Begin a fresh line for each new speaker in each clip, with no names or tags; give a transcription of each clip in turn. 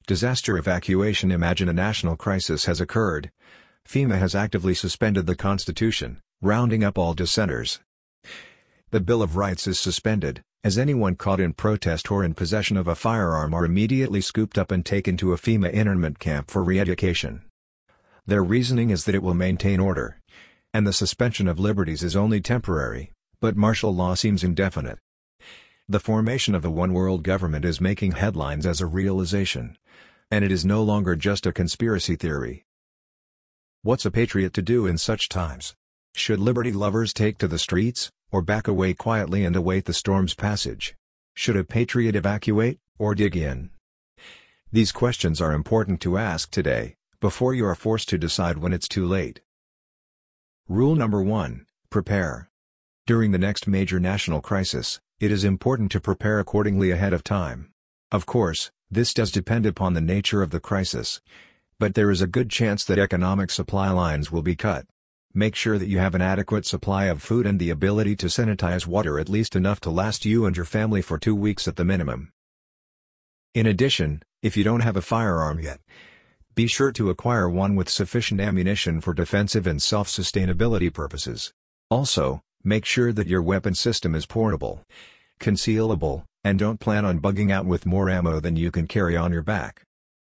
Disaster evacuation. Imagine a national crisis has occurred. FEMA has actively suspended the Constitution, rounding up all dissenters. The Bill of Rights is suspended, as anyone caught in protest or in possession of a firearm are immediately scooped up and taken to a FEMA internment camp for re-education. Their reasoning is that it will maintain order. And the suspension of liberties is only temporary, but martial law seems indefinite. The formation of the one world government is making headlines as a realization. And it is no longer just a conspiracy theory. What's a patriot to do in such times? Should liberty lovers take to the streets, or back away quietly and await the storm's passage? Should a patriot evacuate, or dig in? These questions are important to ask today, before you are forced to decide when it's too late. Rule number 1: Prepare. During the next major national crisis, it is important to prepare accordingly ahead of time. Of course, this does depend upon the nature of the crisis. But there is a good chance that economic supply lines will be cut. Make sure that you have an adequate supply of food and the ability to sanitize water, at least enough to last you and your family for 2 weeks at the minimum. In addition, if you don't have a firearm yet, be sure to acquire one with sufficient ammunition for defensive and self-sustainability purposes. Also, make sure that your weapon system is portable, concealable, and don't plan on bugging out with more ammo than you can carry on your back.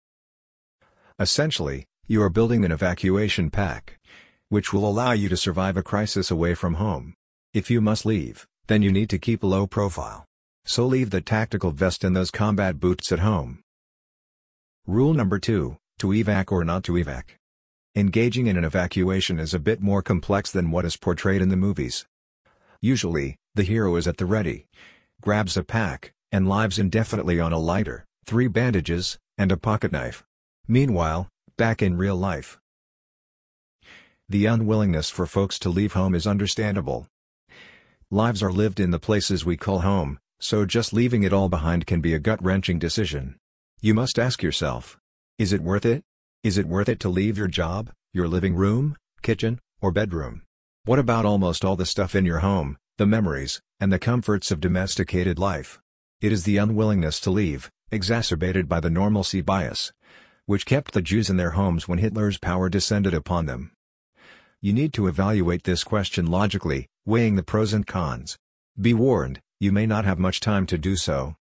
Essentially, you are building an evacuation pack, which will allow you to survive a crisis away from home. If you must leave, then you need to keep a low profile. So leave the tactical vest and those combat boots at home. Rule number 2: To evac or not to evac. Engaging in an evacuation is a bit more complex than what is portrayed in the movies. Usually, the hero is at the ready, grabs a pack, and lives indefinitely on a lighter, 3 bandages, and a pocket knife. Meanwhile, back in real life, the unwillingness for folks to leave home is understandable. Lives are lived in the places we call home, so just leaving it all behind can be a gut-wrenching decision. You must ask yourself, is it worth it? Is it worth it to leave your job, your living room, kitchen, or bedroom? What about almost all the stuff in your home, the memories, and the comforts of domesticated life? It is the unwillingness to leave, exacerbated by the normalcy bias, which kept the Jews in their homes when Hitler's power descended upon them. You need to evaluate this question logically, weighing the pros and cons. Be warned, you may not have much time to do so.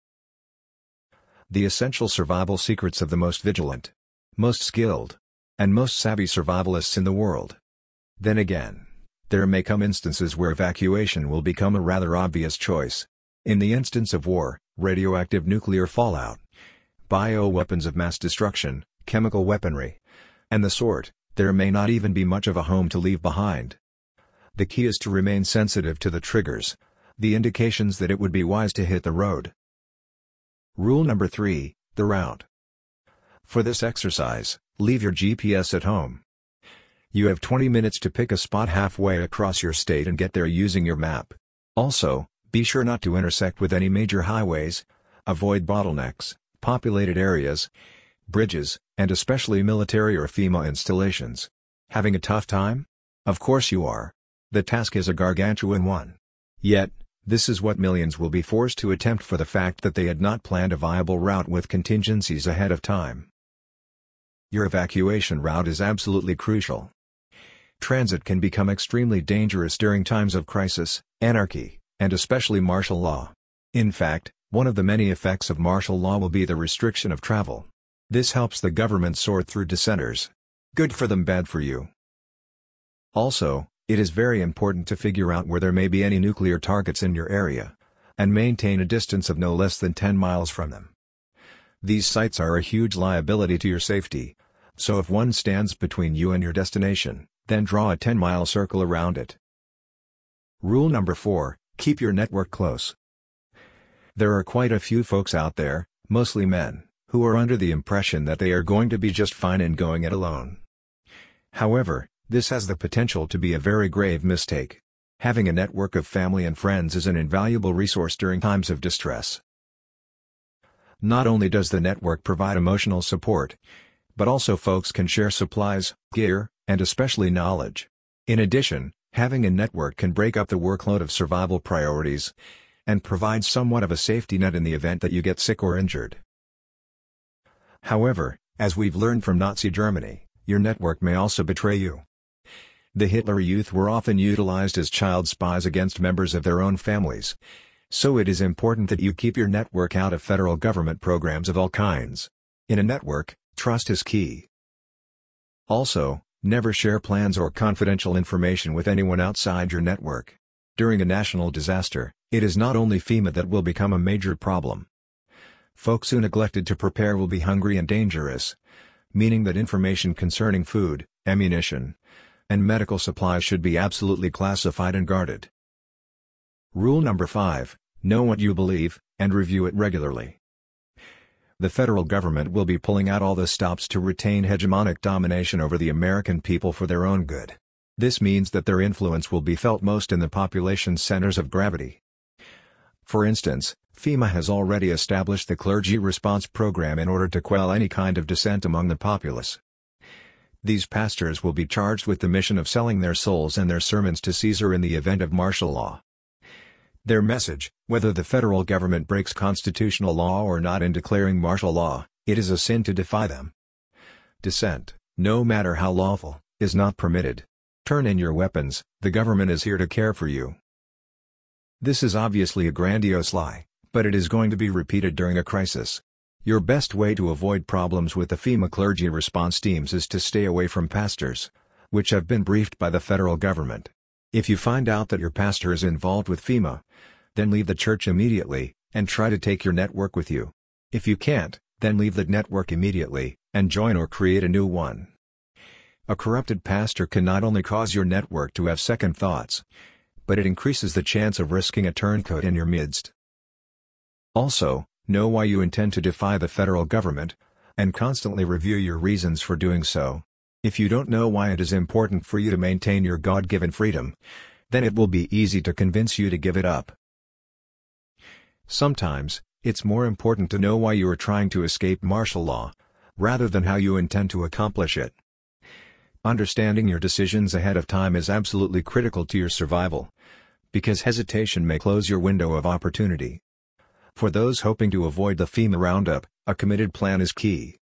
The essential survival secrets of the most vigilant, most skilled, and most savvy survivalists in the world. Then again, there may come instances where evacuation will become a rather obvious choice. In the instance of war, radioactive nuclear fallout, bioweapons of mass destruction, chemical weaponry, and the sort, there may not even be much of a home to leave behind. The key is to remain sensitive to the triggers, the indications that it would be wise to hit the road. Rule number 3: The route. For this exercise, leave your GPS at home. You have 20 minutes to pick a spot halfway across your state and get there using your map. Also, be sure not to intersect with any major highways, avoid bottlenecks, populated areas, bridges, and especially military or FEMA installations. Having a tough time? Of course you are. The task is a gargantuan one. Yet, this is what millions will be forced to attempt for the fact that they had not planned a viable route with contingencies ahead of time. Your evacuation route is absolutely crucial. Transit can become extremely dangerous during times of crisis, anarchy, and especially martial law. In fact, one of the many effects of martial law will be the restriction of travel. This helps the government sort through dissenters. Good for them, bad for you. Also, it is very important to figure out where there may be any nuclear targets in your area, and maintain a distance of no less than 10 miles from them. These sites are a huge liability to your safety, so if one stands between you and your destination, then draw a 10-mile circle around it. Rule number 4: Keep your network close. There are quite a few folks out there, mostly men, who are under the impression that they are going to be just fine in going it alone. However, this has the potential to be a very grave mistake. Having a network of family and friends is an invaluable resource during times of distress. Not only does the network provide emotional support, but also folks can share supplies, gear, and especially knowledge. In addition, having a network can break up the workload of survival priorities, and provide somewhat of a safety net in the event that you get sick or injured. However, as we've learned from Nazi Germany, your network may also betray you. The Hitler Youth were often utilized as child spies against members of their own families. So it is important that you keep your network out of federal government programs of all kinds. In a network, trust is key. Also, never share plans or confidential information with anyone outside your network. During a national disaster, it is not only FEMA that will become a major problem. Folks who neglected to prepare will be hungry and dangerous, meaning that information concerning food, ammunition, and medical supplies should be absolutely classified and guarded. Rule number 5, know what you believe, and review it regularly. The federal government will be pulling out all the stops to retain hegemonic domination over the American people for their own good. This means that their influence will be felt most in the population centers of gravity. For instance, FEMA has already established the Clergy Response Program in order to quell any kind of dissent among the populace. These pastors will be charged with the mission of selling their souls and their sermons to Caesar in the event of martial law. Their message, whether the federal government breaks constitutional law or not in declaring martial law, it is a sin to defy them. Dissent, no matter how lawful, is not permitted. Turn in your weapons, the government is here to care for you. This is obviously a grandiose lie, but it is going to be repeated during a crisis. Your best way to avoid problems with the FEMA clergy response teams is to stay away from pastors, which have been briefed by the federal government. If you find out that your pastor is involved with FEMA, then leave the church immediately, and try to take your network with you. If you can't, then leave the network immediately, and join or create a new one. A corrupted pastor can not only cause your network to have second thoughts, but it increases the chance of risking a turncoat in your midst. Also, know why you intend to defy the federal government, and constantly review your reasons for doing so. If you don't know why it is important for you to maintain your God-given freedom, then it will be easy to convince you to give it up. Sometimes, it's more important to know why you are trying to escape martial law, rather than how you intend to accomplish it. Understanding your decisions ahead of time is absolutely critical to your survival, because hesitation may close your window of opportunity. For those hoping to avoid the FEMA roundup, a committed plan is key.